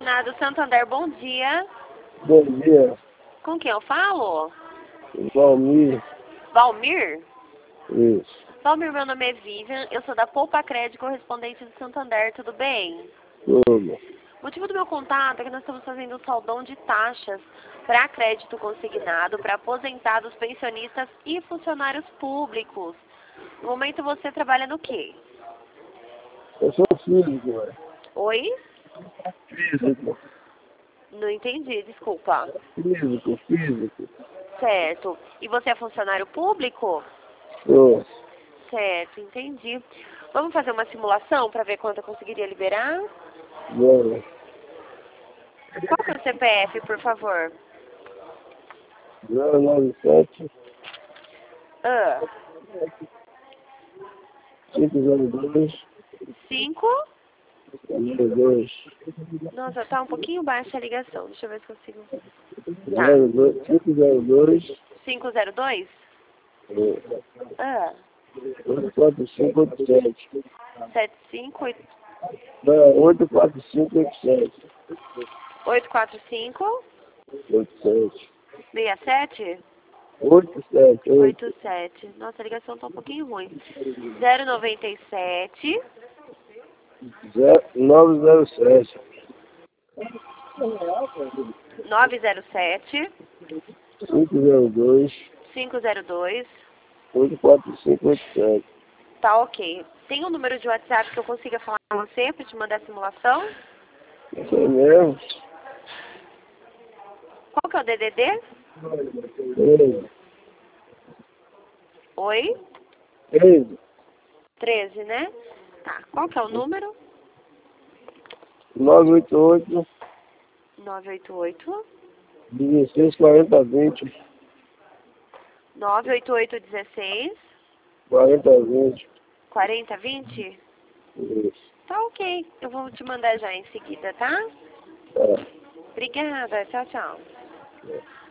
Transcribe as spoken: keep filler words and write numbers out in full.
Nada, Santander, bom dia. Bom dia, Com quem eu falo? Valmir. Valmir? Isso. Valmir, meu nome é Vivian, eu sou da Poupa Crédito, correspondente do Santander, tudo bem? Tudo. O motivo do meu contato é que nós estamos fazendo um saldão de taxas para crédito consignado para aposentados, pensionistas e funcionários públicos. No momento você trabalha no quê? Eu sou físico, velho. Oi? Físico. Não entendi, desculpa. Físico, físico. Certo. E você é funcionário público? Sou. Certo, entendi. Vamos fazer uma simulação para ver quanto eu conseguiria liberar? Bom. Qual que é o C P F, por favor? zero nove sete, Ah, cinco zero dois, cinco. zero dois, Nossa, tá um pouquinho baixa a ligação. Deixa eu ver se consigo. Tá. zero dois, cinco zero dois, cinco zero dois? Ah, oito quatro cinco oito sete. sete cinco Não, oito quatro cinco oito sete. oito quatro cinco oito sete. seis sete oito sete, oito. oito sete. Nossa, a ligação tá um pouquinho ruim. zero noventa e sete nove zero sete. nove zero sete cinco zero dois, cinco zero dois. oito quatro cinco oito sete. Tá ok. Tem um número de WhatsApp que eu consiga falar com você para te mandar a simulação? Isso aí mesmo? Qual que é o D D D? treze. Oi? treze. treze, né? Tá. Qual que é o número? nove oito oito, nove oito oito dezesseis quarenta vinte. nove oito oito dezesseis quarenta vinte. quarenta vinte. Isso. Tá ok. Eu vou te mandar já em seguida, tá? Tá. Obrigada. Tchau, tchau. É.